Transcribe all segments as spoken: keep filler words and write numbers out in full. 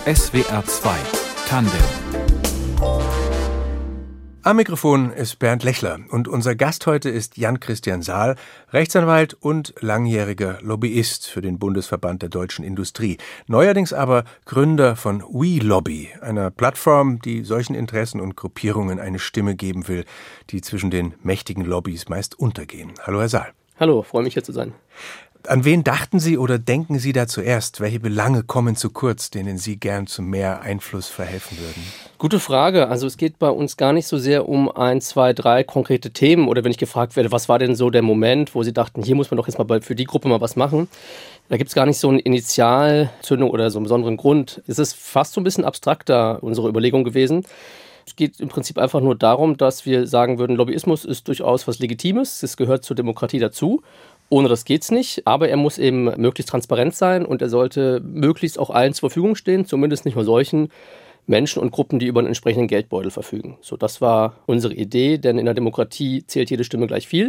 S W R zwei Tandem. Am Mikrofon ist Bernd Lechler und unser Gast heute ist Jan-Christian Saal, Rechtsanwalt und langjähriger Lobbyist für den Bundesverband der deutschen Industrie. Neuerdings aber Gründer von WeLobby, einer Plattform, die solchen Interessen und Gruppierungen eine Stimme geben will, die zwischen den mächtigen Lobbys meist untergehen. Hallo, Herr Saal. Hallo, freue mich hier zu sein. An wen dachten Sie oder denken Sie da zuerst? Welche Belange kommen zu kurz, denen Sie gern zu mehr Einfluss verhelfen würden? Gute Frage. Also es geht bei uns gar nicht so sehr um ein, zwei, drei konkrete Themen. Oder wenn ich gefragt werde, was war denn so der Moment, wo Sie dachten, hier muss man doch jetzt mal für die Gruppe mal was machen. Da gibt es gar nicht so eine Initialzündung oder so einen besonderen Grund. Es ist fast so ein bisschen abstrakter, unsere Überlegung gewesen. Es geht im Prinzip einfach nur darum, dass wir sagen würden, Lobbyismus ist durchaus was Legitimes. Es gehört zur Demokratie dazu. Ohne das geht's nicht, aber er muss eben möglichst transparent sein und er sollte möglichst auch allen zur Verfügung stehen, zumindest nicht nur solchen Menschen und Gruppen, die über einen entsprechenden Geldbeutel verfügen. So, das war unsere Idee, denn in der Demokratie zählt jede Stimme gleich viel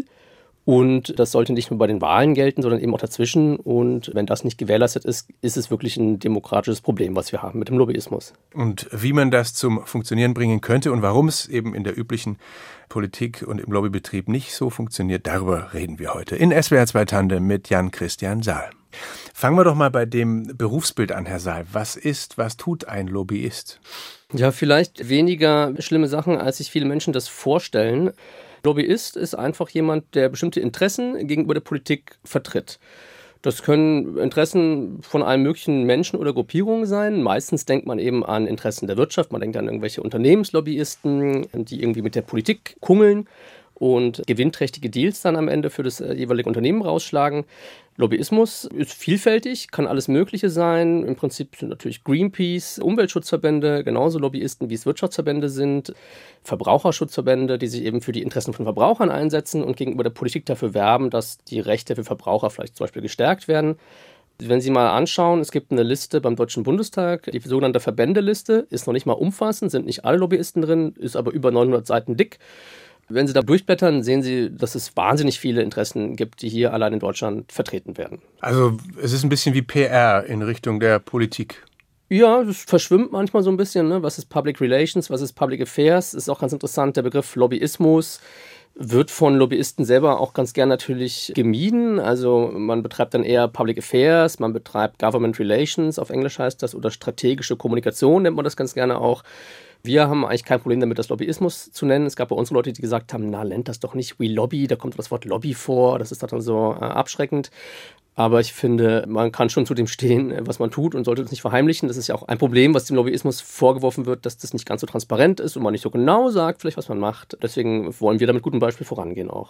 und das sollte nicht nur bei den Wahlen gelten, sondern eben auch dazwischen und wenn das nicht gewährleistet ist, ist es wirklich ein demokratisches Problem, was wir haben mit dem Lobbyismus. Und wie man das zum Funktionieren bringen könnte und warum es eben in der üblichen Politik und im Lobbybetrieb nicht so funktioniert, darüber reden wir heute in S W R zwei Tandem mit Jan-Christian Saal. Fangen wir doch mal bei dem Berufsbild an, Herr Saal. Was ist, was tut ein Lobbyist? Ja, vielleicht weniger schlimme Sachen, als sich viele Menschen das vorstellen. Lobbyist ist einfach jemand, der bestimmte Interessen gegenüber der Politik vertritt. Das können Interessen von allen möglichen Menschen oder Gruppierungen sein. Meistens denkt man eben an Interessen der Wirtschaft. Man denkt an irgendwelche Unternehmenslobbyisten, die irgendwie mit der Politik kungeln und gewinnträchtige Deals dann am Ende für das jeweilige Unternehmen rausschlagen. Lobbyismus ist vielfältig, kann alles Mögliche sein. Im Prinzip sind natürlich Greenpeace, Umweltschutzverbände, genauso Lobbyisten, wie es Wirtschaftsverbände sind, Verbraucherschutzverbände, die sich eben für die Interessen von Verbrauchern einsetzen und gegenüber der Politik dafür werben, dass die Rechte für Verbraucher vielleicht zum Beispiel gestärkt werden. Wenn Sie mal anschauen, es gibt eine Liste beim Deutschen Bundestag, die sogenannte Verbändeliste, ist noch nicht mal umfassend, sind nicht alle Lobbyisten drin, ist aber über neunhundert Seiten dick. Wenn Sie da durchblättern, sehen Sie, dass es wahnsinnig viele Interessen gibt, die hier allein in Deutschland vertreten werden. Also es ist ein bisschen wie P R in Richtung der Politik. Ja, das verschwimmt manchmal so ein bisschen. Ne? Was ist Public Relations, was ist Public Affairs? Das ist auch ganz interessant, der Begriff Lobbyismus wird von Lobbyisten selber auch ganz gern natürlich gemieden. Also man betreibt dann eher Public Affairs, man betreibt Government Relations, auf Englisch heißt das, oder strategische Kommunikation nennt man das ganz gerne auch. Wir haben eigentlich kein Problem damit, das Lobbyismus zu nennen. Es gab bei uns Leute, die gesagt haben, na, nennt das doch nicht WeLobby, da kommt das Wort Lobby vor, das ist dann so äh, abschreckend. Aber ich finde, man kann schon zu dem stehen, was man tut und sollte es nicht verheimlichen. Das ist ja auch ein Problem, was dem Lobbyismus vorgeworfen wird, dass das nicht ganz so transparent ist und man nicht so genau sagt, vielleicht was man macht. Deswegen wollen wir da mit gutem Beispiel vorangehen auch.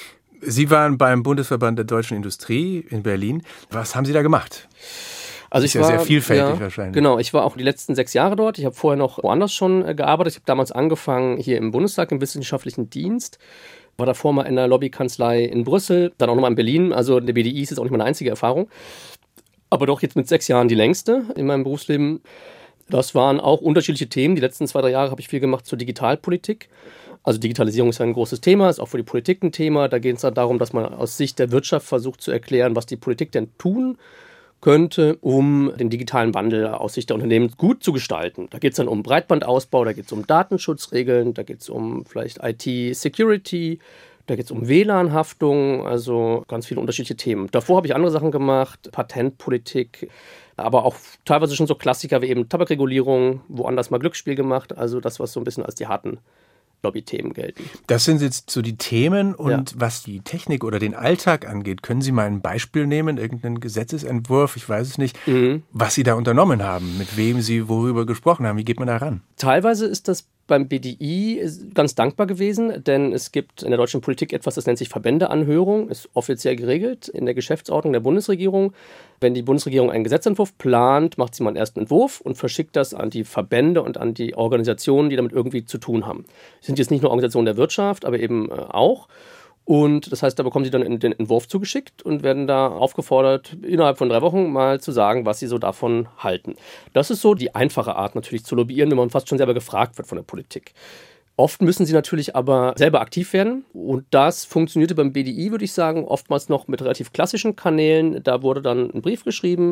Sie waren beim Bundesverband der deutschen Industrie in Berlin. Was haben Sie da gemacht? Also ist ich ja war, sehr vielfältig ja, wahrscheinlich. Genau, ich war auch die letzten sechs Jahre dort. Ich habe vorher noch woanders schon äh, gearbeitet. Ich habe damals angefangen hier im Bundestag im wissenschaftlichen Dienst. War davor mal in der Lobbykanzlei in Brüssel, dann auch nochmal in Berlin. Also der B D I ist jetzt auch nicht meine einzige Erfahrung. Aber doch jetzt mit sechs Jahren die längste in meinem Berufsleben. Das waren auch unterschiedliche Themen. Die letzten zwei, drei Jahre habe ich viel gemacht zur Digitalpolitik. Also Digitalisierung ist ein großes Thema, ist auch für die Politik ein Thema. Da geht es dann darum, dass man aus Sicht der Wirtschaft versucht zu erklären, was die Politik denn tun könnte, um den digitalen Wandel aus Sicht der Unternehmen gut zu gestalten. Da geht es dann um Breitbandausbau, da geht es um Datenschutzregeln, da geht es um vielleicht I T-Security, da geht es um W L A N-Haftung, also ganz viele unterschiedliche Themen. Davor habe ich andere Sachen gemacht, Patentpolitik, aber auch teilweise schon so Klassiker wie eben Tabakregulierung, woanders mal Glücksspiel gemacht, also das, was so ein bisschen als die harten Lobbythemen gelten. Das sind jetzt so die Themen und ja. Was die Technik oder den Alltag angeht, können Sie mal ein Beispiel nehmen, irgendeinen Gesetzesentwurf, ich weiß es nicht, mhm. was Sie da unternommen haben, mit wem Sie worüber gesprochen haben, wie geht man da ran? Teilweise ist das beim B D I ganz dankbar gewesen, denn es gibt in der deutschen Politik etwas, das nennt sich Verbändeanhörung, ist offiziell geregelt in der Geschäftsordnung der Bundesregierung. Wenn die Bundesregierung einen Gesetzentwurf plant, macht sie mal einen ersten Entwurf und verschickt das an die Verbände und an die Organisationen, die damit irgendwie zu tun haben. Das sind jetzt nicht nur Organisationen der Wirtschaft, aber eben auch. Und das heißt, da bekommen sie dann den Entwurf zugeschickt und werden da aufgefordert, innerhalb von drei Wochen mal zu sagen, was sie so davon halten. Das ist so die einfache Art natürlich zu lobbyieren, wenn man fast schon selber gefragt wird von der Politik. Oft müssen sie natürlich aber selber aktiv werden und das funktionierte beim B D I, würde ich sagen, oftmals noch mit relativ klassischen Kanälen. Da wurde dann ein Brief geschrieben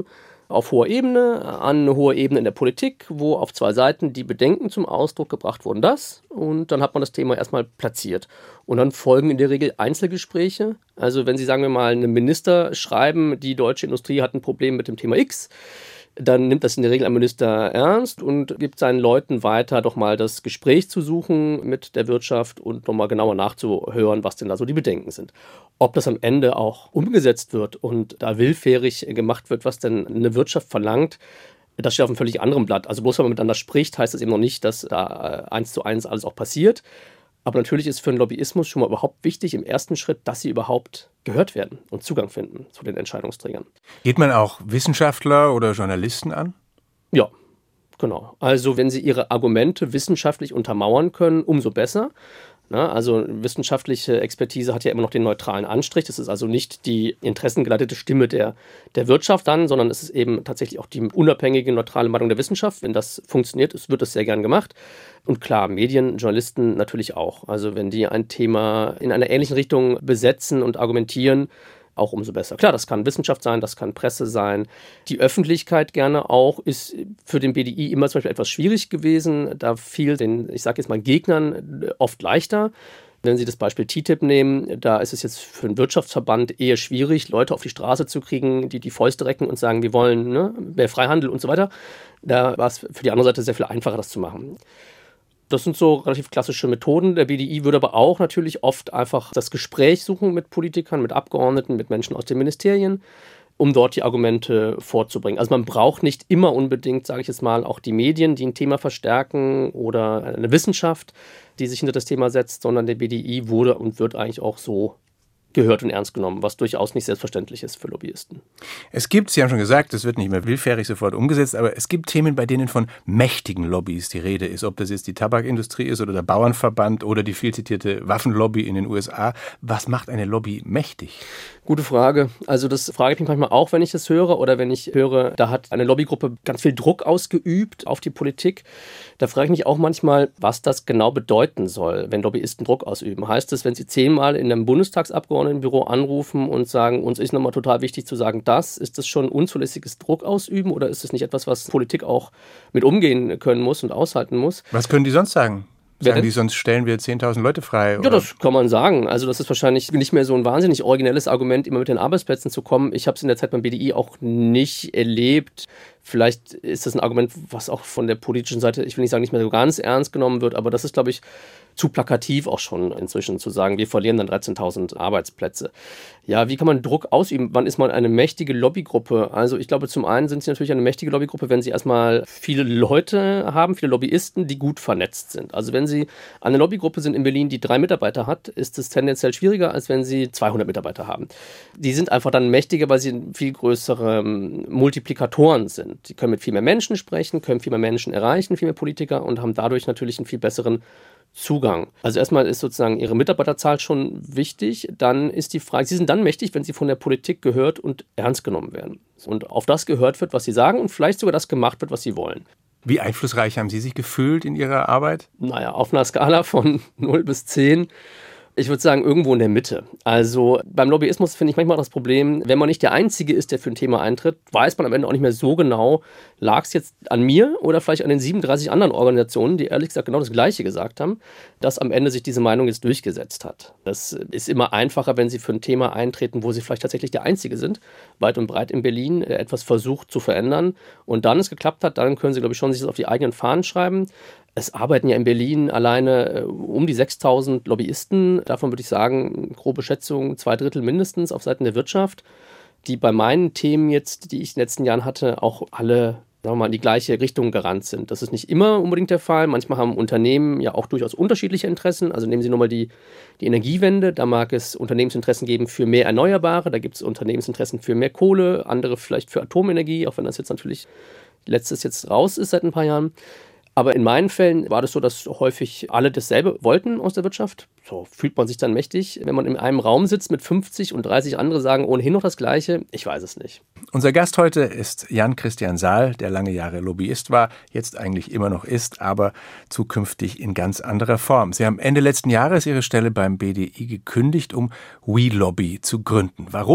auf hoher Ebene, an eine hohe Ebene in der Politik, wo auf zwei Seiten die Bedenken zum Ausdruck gebracht wurden, das. Und dann hat man das Thema erstmal platziert. Und dann folgen in der Regel Einzelgespräche. Also wenn Sie, sagen wir mal, einem Minister schreiben, die deutsche Industrie hat ein Problem mit dem Thema X, dann nimmt das in der Regel ein Minister ernst und gibt seinen Leuten weiter, doch mal das Gespräch zu suchen mit der Wirtschaft und nochmal genauer nachzuhören, was denn da so die Bedenken sind. Ob das am Ende auch umgesetzt wird und da willfährig gemacht wird, was denn eine Wirtschaft verlangt, das steht auf einem völlig anderen Blatt. Also bloß, wenn man miteinander spricht, heißt das eben noch nicht, dass da eins zu eins alles auch passiert. Aber natürlich ist für einen Lobbyismus schon mal überhaupt wichtig, im ersten Schritt, dass sie überhaupt gehört werden und Zugang finden zu den Entscheidungsträgern. Geht man auch Wissenschaftler oder Journalisten an? Ja, genau. Also wenn sie ihre Argumente wissenschaftlich untermauern können, umso besser. Na, also wissenschaftliche Expertise hat ja immer noch den neutralen Anstrich. Das ist also nicht die interessengeleitete Stimme der, der Wirtschaft dann, sondern es ist eben tatsächlich auch die unabhängige, neutrale Meinung der Wissenschaft. Wenn das funktioniert, es wird das sehr gern gemacht. Und klar, Medien, Journalisten natürlich auch. Also wenn die ein Thema in einer ähnlichen Richtung besetzen und argumentieren, auch umso besser. Klar, das kann Wissenschaft sein, das kann Presse sein. Die Öffentlichkeit gerne auch ist für den B D I immer zum Beispiel etwas schwierig gewesen. Da fiel den, ich sage jetzt mal, Gegnern oft leichter. Wenn Sie das Beispiel T T I P nehmen, da ist es jetzt für einen Wirtschaftsverband eher schwierig, Leute auf die Straße zu kriegen, die die Fäuste recken und sagen, wir wollen ne, mehr Freihandel und so weiter. Da war es für die andere Seite sehr viel einfacher, das zu machen. Das sind so relativ klassische Methoden. Der B D I würde aber auch natürlich oft einfach das Gespräch suchen mit Politikern, mit Abgeordneten, mit Menschen aus den Ministerien, um dort die Argumente vorzubringen. Also man braucht nicht immer unbedingt, sage ich jetzt mal, auch die Medien, die ein Thema verstärken oder eine Wissenschaft, die sich hinter das Thema setzt, sondern der B D I wurde und wird eigentlich auch so gehört und ernst genommen, was durchaus nicht selbstverständlich ist für Lobbyisten. Es gibt, Sie haben schon gesagt, es wird nicht mehr willfährig sofort umgesetzt, aber es gibt Themen, bei denen von mächtigen Lobbys die Rede ist, ob das jetzt die Tabakindustrie ist oder der Bauernverband oder die viel zitierte Waffenlobby in den U S A. Was macht eine Lobby mächtig? Gute Frage. Also das frage ich mich manchmal auch, wenn ich das höre oder wenn ich höre, da hat eine Lobbygruppe ganz viel Druck ausgeübt auf die Politik. Da frage ich mich auch manchmal, was das genau bedeuten soll, wenn Lobbyisten Druck ausüben. Heißt es, wenn sie zehnmal in einem Bundestagsabgeordnetenbüro anrufen und sagen, uns ist nochmal total wichtig zu sagen, das, ist das schon unzulässiges Druck ausüben oder ist es nicht etwas, was Politik auch mit umgehen können muss und aushalten muss? Was können die sonst sagen? Sagen die, sonst stellen wir zehntausend Leute frei? Oder? Ja, das kann man sagen. Also das ist wahrscheinlich nicht mehr so ein wahnsinnig originelles Argument, immer mit den Arbeitsplätzen zu kommen. Ich habe es in der Zeit beim B D I auch nicht erlebt. Vielleicht ist das ein Argument, was auch von der politischen Seite, ich will nicht sagen, nicht mehr so ganz ernst genommen wird, aber das ist, glaube ich, zu plakativ auch schon inzwischen zu sagen, wir verlieren dann dreizehntausend Arbeitsplätze. Ja, wie kann man Druck ausüben? Wann ist man eine mächtige Lobbygruppe? Also ich glaube, zum einen sind sie natürlich eine mächtige Lobbygruppe, wenn sie erstmal viele Leute haben, viele Lobbyisten, die gut vernetzt sind. Also wenn sie eine Lobbygruppe sind in Berlin, die drei Mitarbeiter hat, ist es tendenziell schwieriger, als wenn sie zweihundert Mitarbeiter haben. Die sind einfach dann mächtiger, weil sie viel größere Multiplikatoren sind. Die können mit viel mehr Menschen sprechen, können viel mehr Menschen erreichen, viel mehr Politiker und haben dadurch natürlich einen viel besseren Zugang. Also erstmal ist sozusagen ihre Mitarbeiterzahl schon wichtig. Dann ist die Frage, sie sind dann mächtig, wenn sie von der Politik gehört und ernst genommen werden. Und auf das gehört wird, was sie sagen und vielleicht sogar das gemacht wird, was sie wollen. Wie einflussreich haben Sie sich gefühlt in Ihrer Arbeit? Naja, auf einer Skala von null bis zehn. Ich würde sagen, irgendwo in der Mitte. Also beim Lobbyismus finde ich manchmal das Problem, wenn man nicht der Einzige ist, der für ein Thema eintritt, weiß man am Ende auch nicht mehr so genau, lag es jetzt an mir oder vielleicht an den siebenunddreißig anderen Organisationen, die ehrlich gesagt genau das Gleiche gesagt haben, dass am Ende sich diese Meinung jetzt durchgesetzt hat. Das ist immer einfacher, wenn Sie für ein Thema eintreten, wo Sie vielleicht tatsächlich der Einzige sind, weit und breit in Berlin, etwas versucht zu verändern und dann es geklappt hat, dann können Sie, glaube ich, schon sich das auf die eigenen Fahnen schreiben. Es arbeiten ja in Berlin alleine äh, um die sechstausend Lobbyisten. Davon würde ich sagen, grobe Schätzung, zwei Drittel mindestens auf Seiten der Wirtschaft, die bei meinen Themen jetzt, die ich in den letzten Jahren hatte, auch alle, sagen wir mal, in die gleiche Richtung gerannt sind. Das ist nicht immer unbedingt der Fall. Manchmal haben Unternehmen ja auch durchaus unterschiedliche Interessen. Also nehmen Sie nur mal die, die Energiewende. Da mag es Unternehmensinteressen geben für mehr Erneuerbare. Da gibt es Unternehmensinteressen für mehr Kohle, andere vielleicht für Atomenergie, auch wenn das jetzt natürlich letztes jetzt raus ist seit ein paar Jahren. Aber in meinen Fällen war das so, dass häufig alle dasselbe wollten aus der Wirtschaft. So fühlt man sich dann mächtig. Wenn man in einem Raum sitzt mit fünfzig und dreißig andere sagen ohnehin noch das Gleiche, ich weiß es nicht. Unser Gast heute ist Jan Christian Saal, der lange Jahre Lobbyist war, jetzt eigentlich immer noch ist, aber zukünftig in ganz anderer Form. Sie haben Ende letzten Jahres Ihre Stelle beim B D I gekündigt, um WeLobby zu gründen. Warum?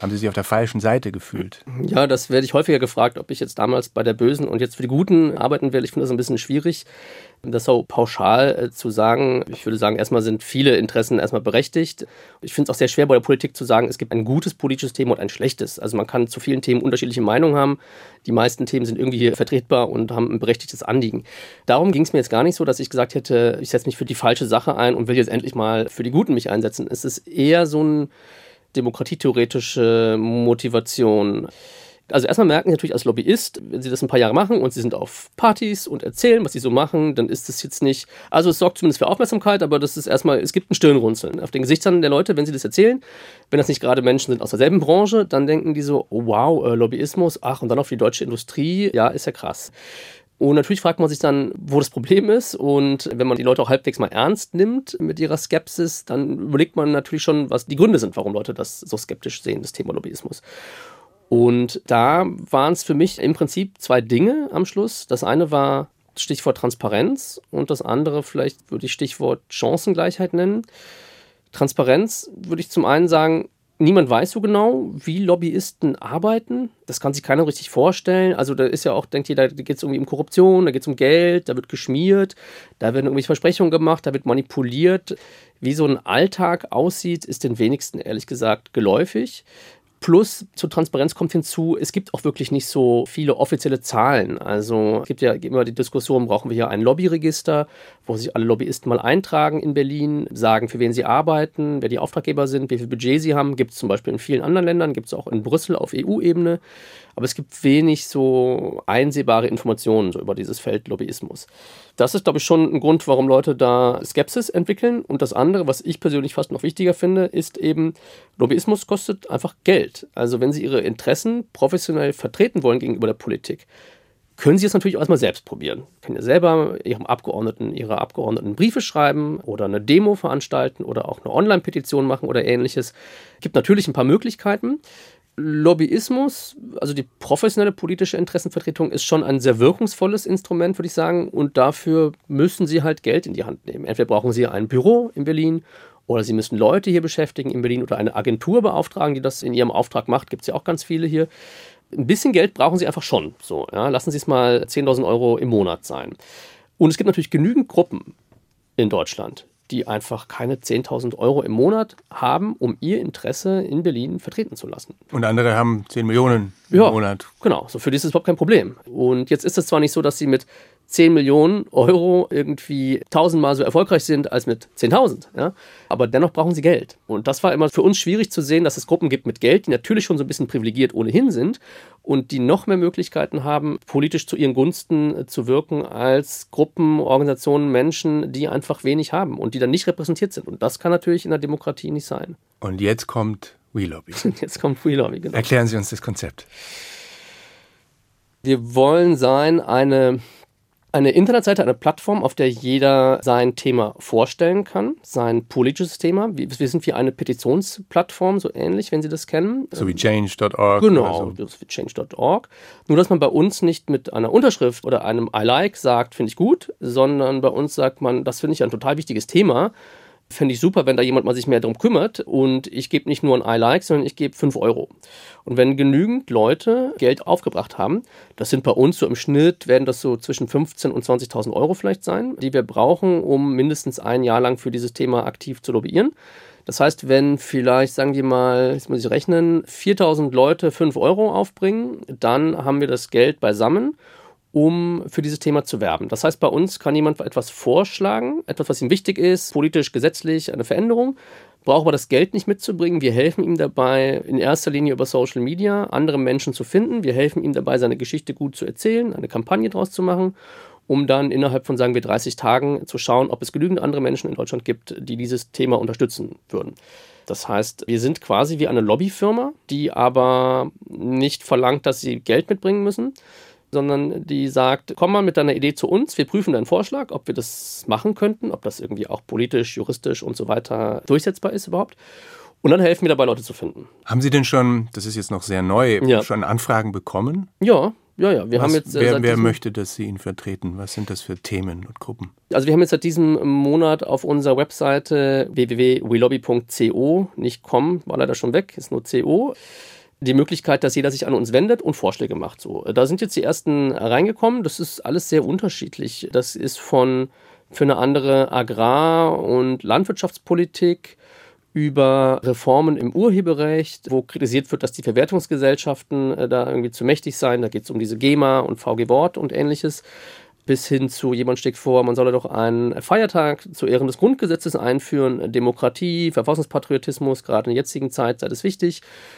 Haben Sie sich auf der falschen Seite gefühlt? Ja, das werde ich häufiger gefragt, ob ich jetzt damals bei der Bösen und jetzt für die Guten arbeiten will. Ich finde das ein bisschen schwierig, das so pauschal äh, zu sagen. Ich würde sagen, erstmal sind viele Interessen erstmal berechtigt. Ich finde es auch sehr schwer bei der Politik zu sagen, es gibt ein gutes politisches Thema und ein schlechtes. Also man kann zu vielen Themen unterschiedliche Meinungen haben. Die meisten Themen sind irgendwie hier vertretbar und haben ein berechtigtes Anliegen. Darum ging es mir jetzt gar nicht so, dass ich gesagt hätte, ich setze mich für die falsche Sache ein und will jetzt endlich mal für die Guten mich einsetzen. Es ist eher so eine demokratietheoretische Motivation. Also erstmal merken Sie natürlich als Lobbyist, wenn Sie das ein paar Jahre machen und Sie sind auf Partys und erzählen, was Sie so machen, dann ist das jetzt nicht, also es sorgt zumindest für Aufmerksamkeit, aber das ist erstmal, es gibt ein Stirnrunzeln auf den Gesichtern der Leute, wenn Sie das erzählen. Wenn das nicht gerade Menschen sind aus derselben Branche, dann denken die so, oh wow, äh, Lobbyismus, ach und dann auf die deutsche Industrie, ja, ist ja krass. Und natürlich fragt man sich dann, wo das Problem ist. Und wenn man die Leute auch halbwegs mal ernst nimmt mit ihrer Skepsis, dann überlegt man natürlich schon, was die Gründe sind, warum Leute das so skeptisch sehen, das Thema Lobbyismus. Und da waren es für mich im Prinzip zwei Dinge am Schluss. Das eine war Stichwort Transparenz und das andere vielleicht würde ich Stichwort Chancengleichheit nennen. Transparenz würde ich zum einen sagen, niemand weiß so genau, wie Lobbyisten arbeiten. Das kann sich keiner richtig vorstellen. Also da ist ja auch, denkt jeder, da geht es irgendwie um Korruption, da geht es um Geld, da wird geschmiert, da werden irgendwelche Versprechungen gemacht, da wird manipuliert. Wie so ein Alltag aussieht, ist den wenigsten ehrlich gesagt geläufig. Plus zur Transparenz kommt hinzu, es gibt auch wirklich nicht so viele offizielle Zahlen. Also es gibt ja immer die Diskussion, brauchen wir hier ein Lobbyregister, wo sich alle Lobbyisten mal eintragen in Berlin, sagen, für wen sie arbeiten, wer die Auftraggeber sind, wie viel Budget sie haben. Gibt es zum Beispiel in vielen anderen Ländern, gibt es auch in Brüssel auf E U-Ebene. Aber es gibt wenig so einsehbare Informationen so über dieses Feld Lobbyismus. Das ist, glaube ich, schon ein Grund, warum Leute da Skepsis entwickeln. Und das andere, was ich persönlich fast noch wichtiger finde, ist eben, Lobbyismus kostet einfach Geld. Also wenn Sie Ihre Interessen professionell vertreten wollen gegenüber der Politik, können Sie es natürlich auch erstmal selbst probieren. Sie können ja selber Ihrem Abgeordneten, Ihrer Abgeordneten Briefe schreiben oder eine Demo veranstalten oder auch eine Online-Petition machen oder ähnliches. Es gibt natürlich ein paar Möglichkeiten. Lobbyismus, also die professionelle politische Interessenvertretung, ist schon ein sehr wirkungsvolles Instrument, würde ich sagen. Und dafür müssen Sie halt Geld in die Hand nehmen. Entweder brauchen Sie ein Büro in Berlin oder Sie müssen Leute hier beschäftigen in Berlin oder eine Agentur beauftragen, die das in ihrem Auftrag macht. Gibt es ja auch ganz viele hier. Ein bisschen Geld brauchen Sie einfach schon. So, ja, lassen Sie es mal zehntausend Euro im Monat sein. Und es gibt natürlich genügend Gruppen in Deutschland, die einfach keine zehntausend Euro im Monat haben, um ihr Interesse in Berlin vertreten zu lassen. Und andere haben zehn Millionen im ja, Monat. Genau, so für die ist es überhaupt kein Problem. Und jetzt ist es zwar nicht so, dass sie mit zehn Millionen Euro irgendwie tausendmal so erfolgreich sind als mit zehntausend. Ja? Aber dennoch brauchen sie Geld. Und das war immer für uns schwierig zu sehen, dass es Gruppen gibt mit Geld, die natürlich schon so ein bisschen privilegiert ohnehin sind und die noch mehr Möglichkeiten haben, politisch zu ihren Gunsten zu wirken als Gruppen, Organisationen, Menschen, die einfach wenig haben und die dann nicht repräsentiert sind. Und das kann natürlich in der Demokratie nicht sein. Und jetzt kommt WeLobby. Jetzt kommt WeLobby, genau. Erklären Sie uns das Konzept. Wir wollen sein eine... Eine Internetseite, eine Plattform, auf der jeder sein Thema vorstellen kann, sein politisches Thema. Wir sind wie eine Petitionsplattform, so ähnlich, wenn Sie das kennen. So wie change Punkt org. Genau, so wie change Punkt org. Nur, dass man bei uns nicht mit einer Unterschrift oder einem I like sagt, finde ich gut, sondern bei uns sagt man, das finde ich ein total wichtiges Thema. Fände ich super, wenn da jemand mal sich mehr darum kümmert und ich gebe nicht nur ein I like, sondern ich gebe fünf Euro. Und wenn genügend Leute Geld aufgebracht haben, das sind bei uns so im Schnitt, werden das so zwischen fünfzehntausend und zwanzigtausend Euro vielleicht sein, die wir brauchen, um mindestens ein Jahr lang für dieses Thema aktiv zu lobbyieren. Das heißt, wenn vielleicht, sagen wir mal, jetzt muss ich rechnen, viertausend Leute fünf Euro aufbringen, dann haben wir das Geld beisammen, um für dieses Thema zu werben. Das heißt, bei uns kann jemand etwas vorschlagen, etwas, was ihm wichtig ist, politisch, gesetzlich, eine Veränderung, braucht aber das Geld nicht mitzubringen. Wir helfen ihm dabei, in erster Linie über Social Media andere Menschen zu finden. Wir helfen ihm dabei, seine Geschichte gut zu erzählen, eine Kampagne draus zu machen, um dann innerhalb von, sagen wir, dreißig Tagen zu schauen, ob es genügend andere Menschen in Deutschland gibt, die dieses Thema unterstützen würden. Das heißt, wir sind quasi wie eine Lobbyfirma, die aber nicht verlangt, dass sie Geld mitbringen müssen, sondern die sagt, komm mal mit deiner Idee zu uns, wir prüfen deinen Vorschlag, ob wir das machen könnten, ob das irgendwie auch politisch, juristisch und so weiter durchsetzbar ist überhaupt. Und dann helfen wir dabei, Leute zu finden. Haben Sie denn schon, das ist jetzt noch sehr neu, ja. schon Anfragen bekommen? Ja, Ja, ja, wir Was, haben jetzt... Äh, wer wer diesem, möchte, dass Sie ihn vertreten? Was sind das für Themen und Gruppen? Also wir haben jetzt seit diesem Monat auf unserer Webseite w w w punkt we lobby punkt co, nicht com, war leider schon weg, ist nur co, die Möglichkeit, dass jeder sich an uns wendet und Vorschläge macht. So, da sind jetzt die ersten reingekommen. Das ist alles sehr unterschiedlich. Das ist von für eine andere Agrar- und Landwirtschaftspolitik über Reformen im Urheberrecht, wo kritisiert wird, dass die Verwertungsgesellschaften äh, da irgendwie zu mächtig seien. Da geht es um diese GEMA und V G Wort und ähnliches. Bis hin zu, jemand schlägt vor, man solle doch einen Feiertag zu Ehren des Grundgesetzes einführen. Demokratie, Verfassungspatriotismus, gerade in der jetzigen Zeit sei das wichtig.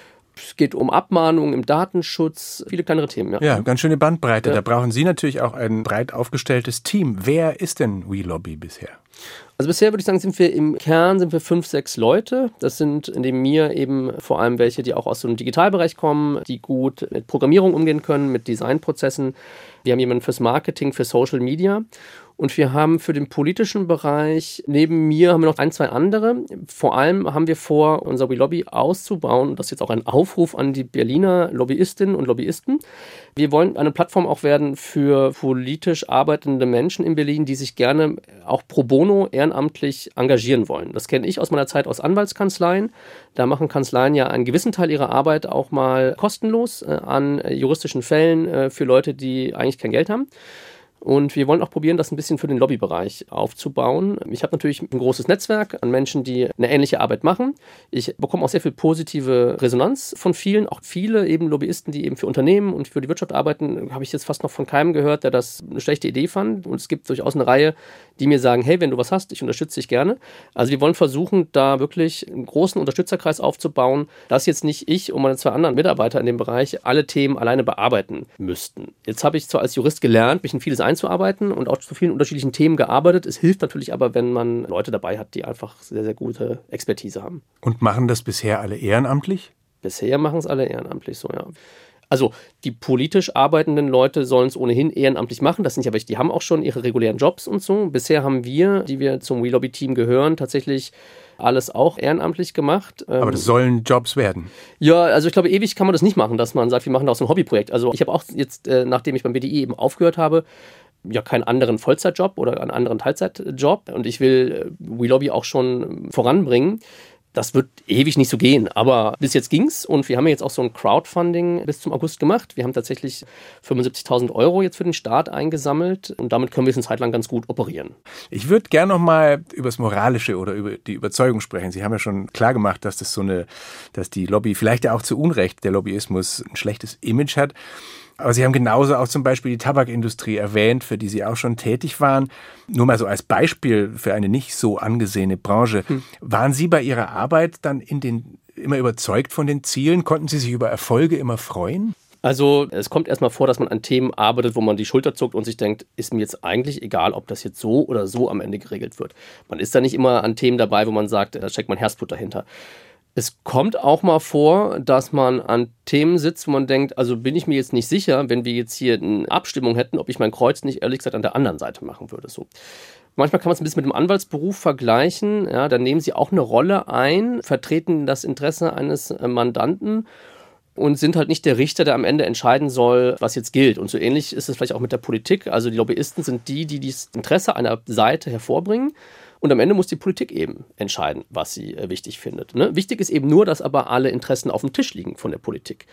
Es geht um Abmahnungen im Datenschutz, viele kleinere Themen. Ja, ja ganz schöne Bandbreite. Ja. Da brauchen Sie natürlich auch ein breit aufgestelltes Team. Wer ist denn We Lobby bisher? Also bisher würde ich sagen, sind wir im Kern sind wir fünf, sechs Leute. Das sind neben mir eben vor allem welche, die auch aus dem Digitalbereich kommen, die gut mit Programmierung umgehen können, mit Designprozessen. Wir haben jemanden fürs Marketing, für Social Media. Und wir haben für den politischen Bereich, neben mir haben wir noch ein, zwei andere. Vor allem haben wir vor, unser We Lobby auszubauen. Das ist jetzt auch ein Aufruf an die Berliner Lobbyistinnen und Lobbyisten. Wir wollen eine Plattform auch werden für politisch arbeitende Menschen in Berlin, die sich gerne auch pro bono ehrenamtlich engagieren wollen. Das kenne ich aus meiner Zeit aus Anwaltskanzleien. Da machen Kanzleien ja einen gewissen Teil ihrer Arbeit auch mal kostenlos äh, an äh, juristischen Fällen äh, für Leute, die eigentlich kein Geld haben. Und wir wollen auch probieren, das ein bisschen für den Lobbybereich aufzubauen. Ich habe natürlich ein großes Netzwerk an Menschen, die eine ähnliche Arbeit machen. Ich bekomme auch sehr viel positive Resonanz von vielen, auch viele eben Lobbyisten, die eben für Unternehmen und für die Wirtschaft arbeiten, habe ich jetzt fast noch von keinem gehört, der das eine schlechte Idee fand. Und es gibt durchaus eine Reihe, die mir sagen, hey, wenn du was hast, ich unterstütze dich gerne. Also wir wollen versuchen, da wirklich einen großen Unterstützerkreis aufzubauen, dass jetzt nicht ich und meine zwei anderen Mitarbeiter in dem Bereich alle Themen alleine bearbeiten müssten. Jetzt habe ich zwar als Jurist gelernt, mich in vieles einzuarbeiten und auch zu vielen unterschiedlichen Themen gearbeitet. Es hilft natürlich aber, wenn man Leute dabei hat, die einfach sehr, sehr gute Expertise haben. Und machen das bisher alle ehrenamtlich? Bisher machen es alle ehrenamtlich, so ja. Also die politisch arbeitenden Leute sollen es ohnehin ehrenamtlich machen. Das sind ja welche, die haben auch schon ihre regulären Jobs und so. Bisher haben wir, die wir zum We Lobby-Team gehören, tatsächlich alles auch ehrenamtlich gemacht. Aber das sollen Jobs werden? Ja, also ich glaube, ewig kann man das nicht machen, dass man sagt, wir machen daraus ein Hobbyprojekt. Also ich habe auch jetzt, äh, nachdem ich beim B D I eben aufgehört habe, ja keinen anderen Vollzeitjob oder einen anderen Teilzeitjob. Und ich will äh, We Lobby auch schon voranbringen. Das wird ewig nicht so gehen, aber bis jetzt ging's und wir haben ja jetzt auch so ein Crowdfunding bis zum August gemacht. Wir haben tatsächlich fünfundsiebzigtausend Euro jetzt für den Start eingesammelt und damit können wir es eine Zeit lang ganz gut operieren. Ich würde gerne noch mal über das Moralische oder über die Überzeugung sprechen. Sie haben ja schon klar gemacht, dass das so eine, dass die Lobby vielleicht ja auch zu Unrecht der Lobbyismus ein schlechtes Image hat. Aber Sie haben genauso auch zum Beispiel die Tabakindustrie erwähnt, für die Sie auch schon tätig waren. Nur mal so als Beispiel für eine nicht so angesehene Branche. Hm. Waren Sie bei Ihrer Arbeit dann in den, immer überzeugt von den Zielen? Konnten Sie sich über Erfolge immer freuen? Also es kommt erstmal vor, dass man an Themen arbeitet, wo man die Schulter zuckt und sich denkt, ist mir jetzt eigentlich egal, ob das jetzt so oder so am Ende geregelt wird. Man ist da nicht immer an Themen dabei, wo man sagt, da steckt mein Herzblut dahinter. Es kommt auch mal vor, dass man an Themen sitzt, wo man denkt, also bin ich mir jetzt nicht sicher, wenn wir jetzt hier eine Abstimmung hätten, ob ich mein Kreuz nicht ehrlich gesagt an der anderen Seite machen würde. So. Manchmal kann man es ein bisschen mit dem Anwaltsberuf vergleichen. Ja, da nehmen sie auch eine Rolle ein, vertreten das Interesse eines Mandanten und sind halt nicht der Richter, der am Ende entscheiden soll, was jetzt gilt. Und so ähnlich ist es vielleicht auch mit der Politik. Also die Lobbyisten sind die, die das Interesse einer Seite hervorbringen. Und am Ende muss die Politik eben entscheiden, was sie äh, wichtig findet. Ne? Wichtig ist eben nur, dass aber alle Interessen auf dem Tisch liegen von der Politik.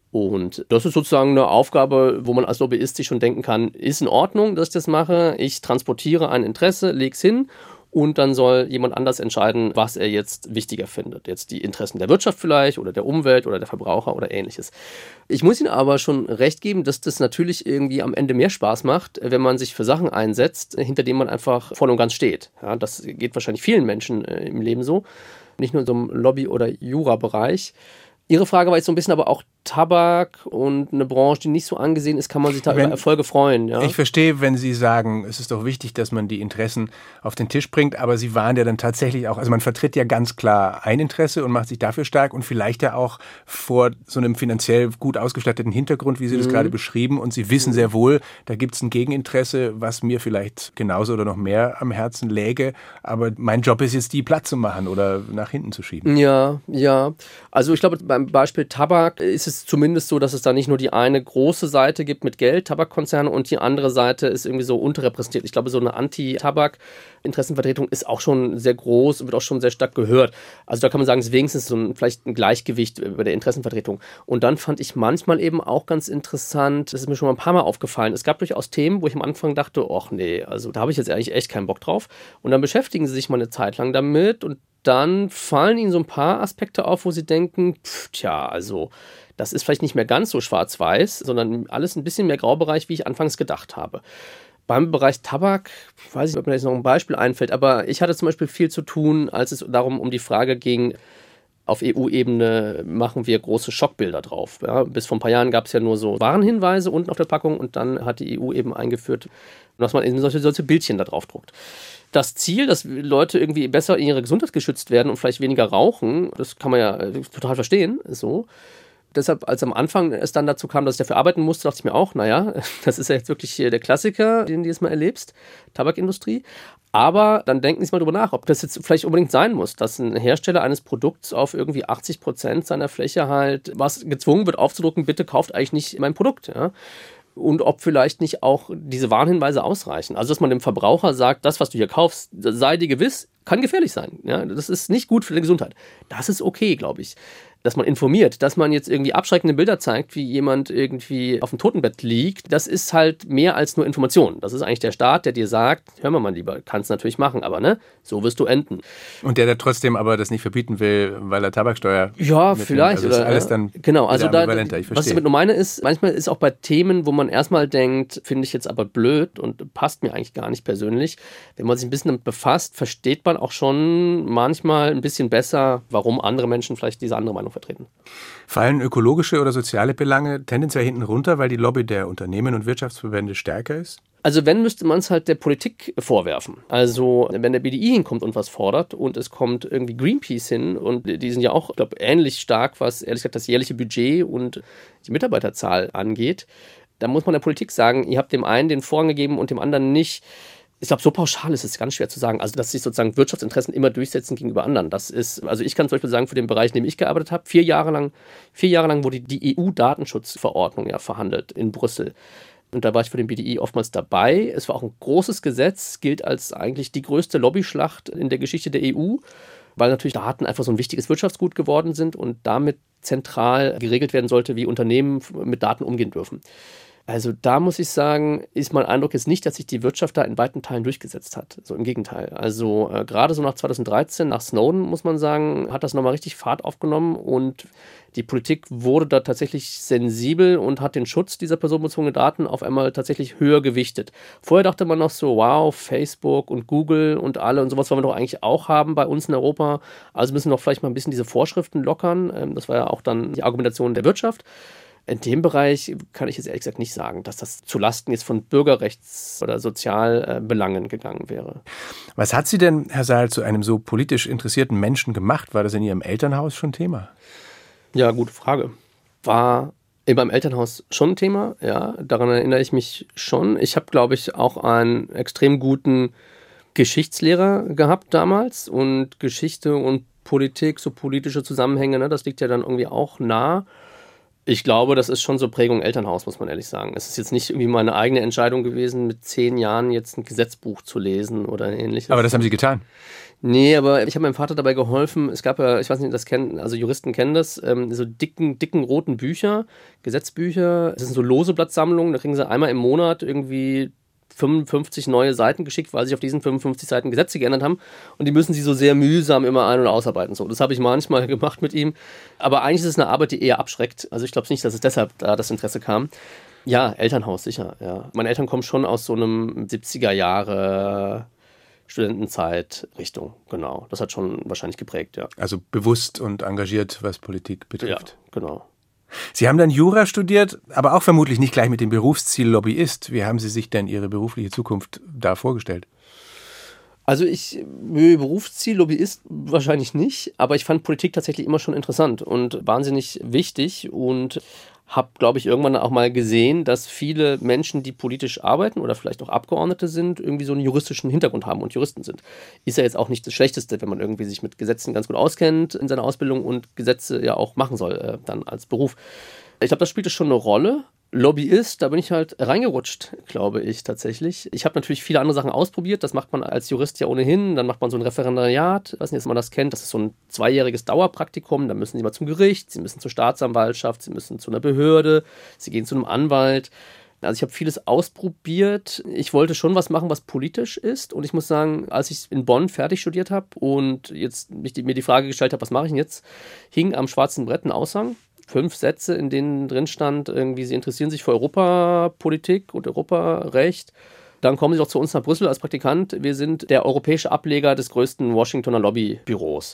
Und das ist sozusagen eine Aufgabe, wo man als Lobbyist sich schon denken kann, ist in Ordnung, dass ich das mache. Ich transportiere ein Interesse, lege es hin und dann soll jemand anders entscheiden, was er jetzt wichtiger findet. Jetzt die Interessen der Wirtschaft vielleicht oder der Umwelt oder der Verbraucher oder ähnliches. Ich muss Ihnen aber schon recht geben, dass das natürlich irgendwie am Ende mehr Spaß macht, wenn man sich für Sachen einsetzt, hinter denen man einfach voll und ganz steht. Ja, das geht wahrscheinlich vielen Menschen äh, im Leben so, nicht nur in so einem Lobby- oder Jura-Bereich. Ihre Frage war jetzt so ein bisschen aber auch Tabak und eine Branche, die nicht so angesehen ist, kann man sich da wenn, über Erfolge freuen. Ja? Ich verstehe, wenn Sie sagen, es ist doch wichtig, dass man die Interessen auf den Tisch bringt, aber Sie waren ja dann tatsächlich auch, also man vertritt ja ganz klar ein Interesse und macht sich dafür stark und vielleicht ja auch vor so einem finanziell gut ausgestatteten Hintergrund, wie Sie das mhm. gerade beschrieben, und Sie wissen sehr wohl, da gibt es ein Gegeninteresse, was mir vielleicht genauso oder noch mehr am Herzen läge, aber mein Job ist jetzt, die platt zu machen oder nach hinten zu schieben. Ja, ja. Also ich glaube, beim Beispiel Tabak ist es ist zumindest so, dass es da nicht nur die eine große Seite gibt mit Geld, Tabakkonzerne, und die andere Seite ist irgendwie so unterrepräsentiert. Ich glaube, so eine Anti-Tabak-Interessenvertretung ist auch schon sehr groß und wird auch schon sehr stark gehört. Also da kann man sagen, es ist wenigstens so ein, vielleicht ein Gleichgewicht bei der Interessenvertretung. Und dann fand ich manchmal eben auch ganz interessant, das ist mir schon mal ein paar Mal aufgefallen, es gab durchaus Themen, wo ich am Anfang dachte, ach nee, also da habe ich jetzt eigentlich echt keinen Bock drauf. Und dann beschäftigen sie sich mal eine Zeit lang damit und dann fallen ihnen so ein paar Aspekte auf, wo sie denken, pff, tja, also das ist vielleicht nicht mehr ganz so schwarz-weiß, sondern alles ein bisschen mehr Graubereich, wie ich anfangs gedacht habe. Beim Bereich Tabak, ich weiß nicht, ob mir jetzt noch ein Beispiel einfällt, aber ich hatte zum Beispiel viel zu tun, als es darum um die Frage ging, auf E U-Ebene machen wir große Schockbilder drauf. Ja, bis vor ein paar Jahren gab es ja nur so Warnhinweise unten auf der Packung und dann hat die E U eben eingeführt, dass man eben solche, solche Bildchen da drauf druckt. Das Ziel, dass Leute irgendwie besser in ihrer Gesundheit geschützt werden und vielleicht weniger rauchen, das kann man ja total verstehen, so. Deshalb, als am Anfang es dann dazu kam, dass ich dafür arbeiten musste, dachte ich mir auch, naja, das ist ja jetzt wirklich der Klassiker, den du jetzt mal erlebst, Tabakindustrie. Aber dann denken Sie mal drüber nach, ob das jetzt vielleicht unbedingt sein muss, dass ein Hersteller eines Produkts auf irgendwie achtzig Prozent seiner Fläche halt was gezwungen wird aufzudrucken, bitte kauft eigentlich nicht mein Produkt, ja. Und ob vielleicht nicht auch diese Warnhinweise ausreichen. Also, dass man dem Verbraucher sagt, das, was du hier kaufst, sei dir gewiss, kann gefährlich sein. Ja, das ist nicht gut für die Gesundheit. Das ist okay, glaube ich. Dass man informiert, dass man jetzt irgendwie abschreckende Bilder zeigt, wie jemand irgendwie auf dem Totenbett liegt, das ist halt mehr als nur Information. Das ist eigentlich der Staat, der dir sagt, hör mal, mein Lieber, kannst natürlich machen, aber ne, so wirst du enden. Und der, der trotzdem aber das nicht verbieten will, weil er Tabaksteuer Ja, vielleicht. Also ist oder, alles dann genau, also da, ich was ich damit nur meine ist, manchmal ist auch bei Themen, wo man erstmal denkt, finde ich jetzt aber blöd und passt mir eigentlich gar nicht persönlich, wenn man sich ein bisschen damit befasst, versteht man auch schon manchmal ein bisschen besser, warum andere Menschen vielleicht diese andere Meinung vertreten. Fallen ökologische oder soziale Belange tendenziell hinten runter, weil die Lobby der Unternehmen und Wirtschaftsverbände stärker ist? Also wenn, müsste man es halt der Politik vorwerfen. Also wenn der B D I hinkommt und was fordert und es kommt irgendwie Greenpeace hin und die sind ja auch, ich glaube, ähnlich stark, was ehrlich gesagt das jährliche Budget und die Mitarbeiterzahl angeht, dann muss man der Politik sagen, ihr habt dem einen den Vorrang gegeben und dem anderen nicht. Ich glaube, so pauschal ist es ganz schwer zu sagen. Also, dass sich sozusagen Wirtschaftsinteressen immer durchsetzen gegenüber anderen. Das ist, also ich kann zum Beispiel sagen, für den Bereich, in dem ich gearbeitet habe, vier Jahre lang, vier Jahre lang wurde die E U-Datenschutzverordnung ja verhandelt in Brüssel. Und da war ich für den B D I oftmals dabei. Es war auch ein großes Gesetz, gilt als eigentlich die größte Lobbyschlacht in der Geschichte der E U, weil natürlich Daten einfach so ein wichtiges Wirtschaftsgut geworden sind und damit zentral geregelt werden sollte, wie Unternehmen mit Daten umgehen dürfen. Also da muss ich sagen, ist mein Eindruck jetzt nicht, dass sich die Wirtschaft da in weiten Teilen durchgesetzt hat. So im Gegenteil. Also äh, gerade so nach zweitausenddreizehn, nach Snowden, muss man sagen, hat das nochmal richtig Fahrt aufgenommen und die Politik wurde da tatsächlich sensibel und hat den Schutz dieser personenbezogenen Daten auf einmal tatsächlich höher gewichtet. Vorher dachte man noch so, wow, Facebook und Google und alle und sowas wollen wir doch eigentlich auch haben bei uns in Europa. Also müssen wir doch vielleicht mal ein bisschen diese Vorschriften lockern. Ähm, das war ja auch dann die Argumentation der Wirtschaft. In dem Bereich kann ich jetzt ehrlich gesagt nicht sagen, dass das zulasten jetzt von Bürgerrechts- oder Sozialbelangen gegangen wäre. Was hat Sie denn, Herr Saal, zu einem so politisch interessierten Menschen gemacht? War das in Ihrem Elternhaus schon Thema? Ja, gute Frage. War in meinem Elternhaus schon ein Thema, ja. Daran erinnere ich mich schon. Ich habe, glaube ich, auch einen extrem guten Geschichtslehrer gehabt damals. Und Geschichte und Politik, so politische Zusammenhänge, ne, das liegt ja dann irgendwie auch nah. Ich glaube, das ist schon so Prägung Elternhaus, muss man ehrlich sagen. Es ist jetzt nicht irgendwie meine eigene Entscheidung gewesen, mit zehn Jahren jetzt ein Gesetzbuch zu lesen oder ähnliches. Aber das haben Sie getan? Nee, aber ich habe meinem Vater dabei geholfen. Es gab ja, ich weiß nicht, ob das kennen, also Juristen kennen das, ähm, so dicken, dicken roten Bücher, Gesetzbücher. Das sind so lose Blattsammlungen, da kriegen sie einmal im Monat irgendwie fünfundfünfzig neue Seiten geschickt, weil sich auf diesen fünfundfünfzig Seiten Gesetze geändert haben und die müssen sie so sehr mühsam immer ein- und ausarbeiten. So, das habe ich manchmal gemacht mit ihm, aber eigentlich ist es eine Arbeit, die eher abschreckt. Also ich glaube nicht, dass es deshalb da das Interesse kam. Ja, Elternhaus, sicher, ja. Meine Eltern kommen schon aus so einem siebziger Jahre Studentenzeit-Richtung, genau. Das hat schon wahrscheinlich geprägt, ja. Also bewusst und engagiert, was Politik betrifft. Ja, genau. Sie haben dann Jura studiert, aber auch vermutlich nicht gleich mit dem Berufsziel Lobbyist. Wie haben Sie sich denn Ihre berufliche Zukunft da vorgestellt? Also ich, Berufsziel Lobbyist wahrscheinlich nicht, aber ich fand Politik tatsächlich immer schon interessant und wahnsinnig wichtig und habe, glaube ich, irgendwann auch mal gesehen, dass viele Menschen, die politisch arbeiten oder vielleicht auch Abgeordnete sind, irgendwie so einen juristischen Hintergrund haben und Juristen sind. Ist ja jetzt auch nicht das Schlechteste, wenn man irgendwie sich mit Gesetzen ganz gut auskennt in seiner Ausbildung und Gesetze ja auch machen soll, äh, dann als Beruf. Ich glaube, das spielte schon eine Rolle. Lobbyist, da bin ich halt reingerutscht, glaube ich tatsächlich. Ich habe natürlich viele andere Sachen ausprobiert, das macht man als Jurist ja ohnehin. Dann macht man so ein Referendariat, ich weiß nicht, ob man das kennt, das ist so ein zweijähriges Dauerpraktikum. Da müssen Sie mal zum Gericht, Sie müssen zur Staatsanwaltschaft, Sie müssen zu einer Behörde, Sie gehen zu einem Anwalt. Also ich habe vieles ausprobiert. Ich wollte schon was machen, was politisch ist. Und ich muss sagen, als ich in Bonn fertig studiert habe und jetzt mich die, mir die Frage gestellt habe, was mache ich denn jetzt, hing am schwarzen Brett ein Aushang. Fünf Sätze, in denen drin stand, irgendwie, Sie interessieren sich für Europapolitik und Europarecht. Dann kommen Sie doch zu uns nach Brüssel als Praktikant. Wir sind der europäische Ableger des größten Washingtoner Lobbybüros.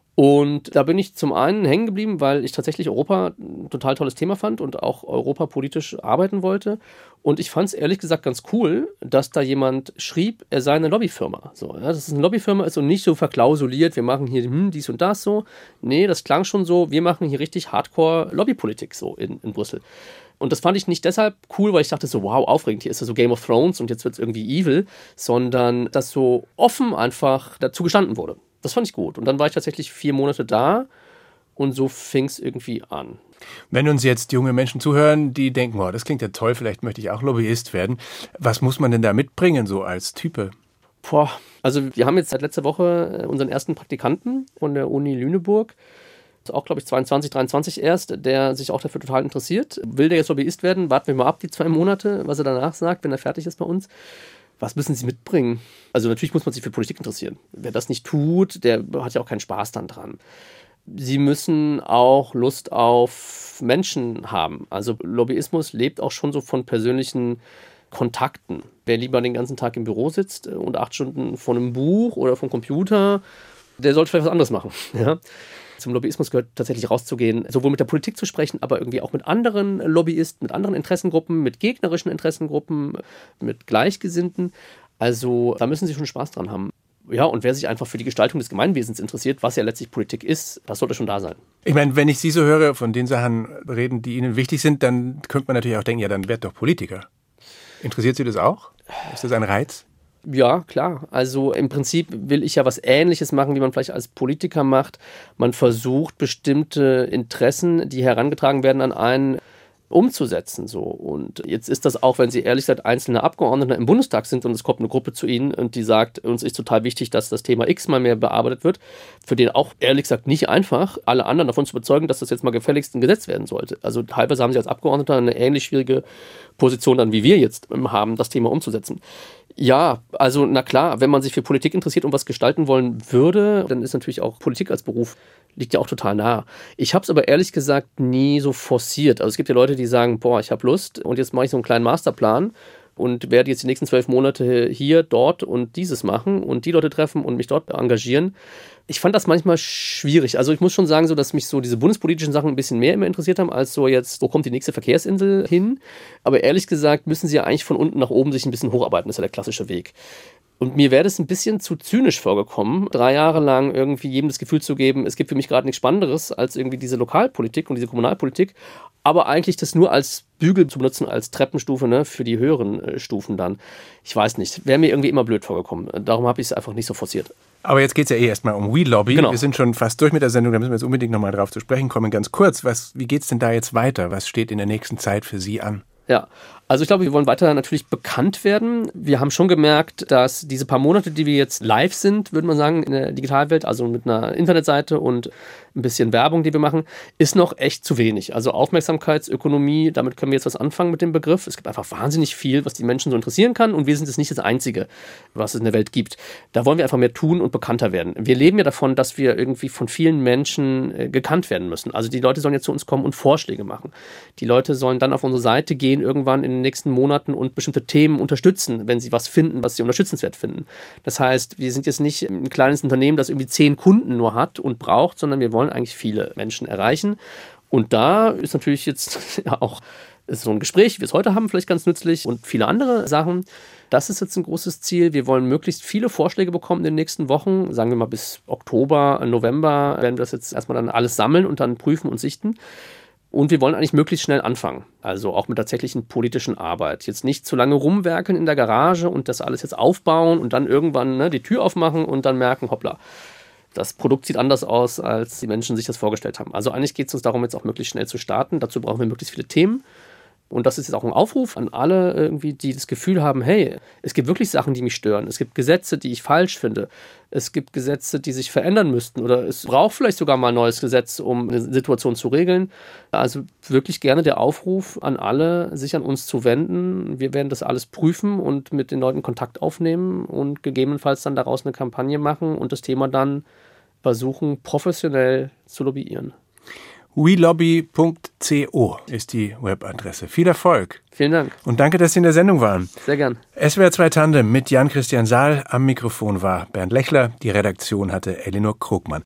Und da bin ich zum einen hängen geblieben, weil ich tatsächlich Europa ein total tolles Thema fand und auch europapolitisch arbeiten wollte. Und ich fand es ehrlich gesagt ganz cool, dass da jemand schrieb, er sei eine Lobbyfirma. So, ja, dass es eine Lobbyfirma ist und nicht so verklausuliert, wir machen hier hm, dies und das so. Nee, das klang schon so, wir machen hier richtig Hardcore Lobbypolitik so in, in Brüssel. Und das fand ich nicht deshalb cool, weil ich dachte so, wow, aufregend, hier ist ja so Game of Thrones und jetzt wird es irgendwie evil, sondern dass so offen einfach dazu gestanden wurde. Das fand ich gut. Und dann war ich tatsächlich vier Monate da und so fing es irgendwie an. Wenn uns jetzt junge Menschen zuhören, die denken, oh, das klingt ja toll, vielleicht möchte ich auch Lobbyist werden. Was muss man denn da mitbringen, so als Type? Boah, also wir haben jetzt seit letzter Woche unseren ersten Praktikanten von der Uni Lüneburg. Auch, glaube ich, zweiundzwanzig, dreiundzwanzig erst, der sich auch dafür total interessiert. Will der jetzt Lobbyist werden? Warten wir mal ab, die zwei Monate, was er danach sagt, wenn er fertig ist bei uns. Was müssen Sie mitbringen? Also natürlich muss man sich für Politik interessieren. Wer das nicht tut, der hat ja auch keinen Spaß dann dran. Sie müssen auch Lust auf Menschen haben. Also Lobbyismus lebt auch schon so von persönlichen Kontakten. Wer lieber den ganzen Tag im Büro sitzt und acht Stunden vor einem Buch oder vom Computer, der sollte vielleicht was anderes machen. Ja? Zum Lobbyismus gehört tatsächlich rauszugehen, sowohl mit der Politik zu sprechen, aber irgendwie auch mit anderen Lobbyisten, mit anderen Interessengruppen, mit gegnerischen Interessengruppen, mit Gleichgesinnten. Also da müssen Sie schon Spaß dran haben. Ja, und wer sich einfach für die Gestaltung des Gemeinwesens interessiert, was ja letztlich Politik ist, das sollte schon da sein. Ich meine, wenn ich Sie so höre, von den Sachen reden, die Ihnen wichtig sind, dann könnte man natürlich auch denken, ja, dann werd doch Politiker. Interessiert Sie das auch? Ist das ein Reiz? Ja, klar. Also im Prinzip will ich ja was Ähnliches machen, wie man vielleicht als Politiker macht. Man versucht, bestimmte Interessen, die herangetragen werden, an einen umzusetzen. So. Und jetzt ist das auch, wenn Sie ehrlich seid, einzelne Abgeordnete im Bundestag sind und es kommt eine Gruppe zu Ihnen und die sagt, uns ist total wichtig, dass das Thema X mal mehr bearbeitet wird, für den auch ehrlich gesagt nicht einfach, alle anderen davon zu überzeugen, dass das jetzt mal gefälligst ein Gesetz werden sollte. Also teilweise haben Sie als Abgeordneter eine ähnlich schwierige Position dann, wie wir jetzt haben, das Thema umzusetzen. Ja, also na klar, wenn man sich für Politik interessiert und was gestalten wollen würde, dann ist natürlich auch Politik als Beruf, liegt ja auch total nah. Ich habe es aber ehrlich gesagt nie so forciert. Also es gibt ja Leute, die sagen, boah, ich habe Lust und jetzt mache ich so einen kleinen Masterplan und werde jetzt die nächsten zwölf Monate hier, dort und dieses machen und die Leute treffen und mich dort engagieren. Ich fand das manchmal schwierig. Also ich muss schon sagen, so, dass mich so diese bundespolitischen Sachen ein bisschen mehr immer interessiert haben, als so jetzt, wo kommt die nächste Verkehrsinsel hin? Aber ehrlich gesagt müssen sie ja eigentlich von unten nach oben sich ein bisschen hocharbeiten. Das ist ja der klassische Weg. Und mir wäre das ein bisschen zu zynisch vorgekommen, drei Jahre lang irgendwie jedem das Gefühl zu geben, es gibt für mich gerade nichts Spannenderes als irgendwie diese Lokalpolitik und diese Kommunalpolitik, aber eigentlich das nur als Bügel zu benutzen, als Treppenstufe, ne, für die höheren äh, Stufen dann. Ich weiß nicht, wäre mir irgendwie immer blöd vorgekommen. Darum habe ich es einfach nicht so forciert. Aber jetzt geht es ja eh erstmal um We Lobby. Genau. Wir sind schon fast durch mit der Sendung, da müssen wir jetzt unbedingt nochmal drauf zu sprechen kommen. Ganz kurz, was, wie geht es denn da jetzt weiter? Was steht in der nächsten Zeit für Sie an? Ja, also ich glaube, wir wollen weiter natürlich bekannt werden. Wir haben schon gemerkt, dass diese paar Monate, die wir jetzt live sind, würde man sagen, in der Digitalwelt, also mit einer Internetseite und ein bisschen Werbung, die wir machen, ist noch echt zu wenig. Also Aufmerksamkeitsökonomie, damit können wir jetzt was anfangen mit dem Begriff. Es gibt einfach wahnsinnig viel, was die Menschen so interessieren kann und wir sind es nicht das Einzige, was es in der Welt gibt. Da wollen wir einfach mehr tun und bekannter werden. Wir leben ja davon, dass wir irgendwie von vielen Menschen äh, gekannt werden müssen. Also die Leute sollen jetzt zu uns kommen und Vorschläge machen. Die Leute sollen dann auf unsere Seite gehen, irgendwann in den nächsten Monaten und bestimmte Themen unterstützen, wenn sie was finden, was sie unterstützenswert finden. Das heißt, wir sind jetzt nicht ein kleines Unternehmen, das irgendwie zehn Kunden nur hat und braucht, sondern wir wollen eigentlich viele Menschen erreichen. Und da ist natürlich jetzt ja auch ist so ein Gespräch, wie wir es heute haben, vielleicht ganz nützlich und viele andere Sachen. Das ist jetzt ein großes Ziel. Wir wollen möglichst viele Vorschläge bekommen in den nächsten Wochen. Sagen wir mal bis Oktober, November werden wir das jetzt erstmal dann alles sammeln und dann prüfen und sichten. Und wir wollen eigentlich möglichst schnell anfangen, also auch mit tatsächlichen politischen Arbeit. Jetzt nicht zu lange rumwerkeln in der Garage und das alles jetzt aufbauen und dann irgendwann ne, die Tür aufmachen und dann merken, hoppla, das Produkt sieht anders aus, als die Menschen sich das vorgestellt haben. Also eigentlich geht es uns darum, jetzt auch möglichst schnell zu starten. Dazu brauchen wir möglichst viele Themen. Und das ist jetzt auch ein Aufruf an alle, irgendwie, die das Gefühl haben, hey, es gibt wirklich Sachen, die mich stören. Es gibt Gesetze, die ich falsch finde. Es gibt Gesetze, die sich verändern müssten. Oder es braucht vielleicht sogar mal ein neues Gesetz, um eine Situation zu regeln. Also wirklich gerne der Aufruf an alle, sich an uns zu wenden. Wir werden das alles prüfen und mit den Leuten Kontakt aufnehmen und gegebenenfalls dann daraus eine Kampagne machen und das Thema dann versuchen, professionell zu lobbyieren. we lobby punkt co ist die Webadresse. Viel Erfolg. Vielen Dank. Und danke, dass Sie in der Sendung waren. Sehr gern. S W R zwei Tandem mit Jan Christian Saal. Am Mikrofon war Bernd Lechler. Die Redaktion hatte Elinor Krugmann.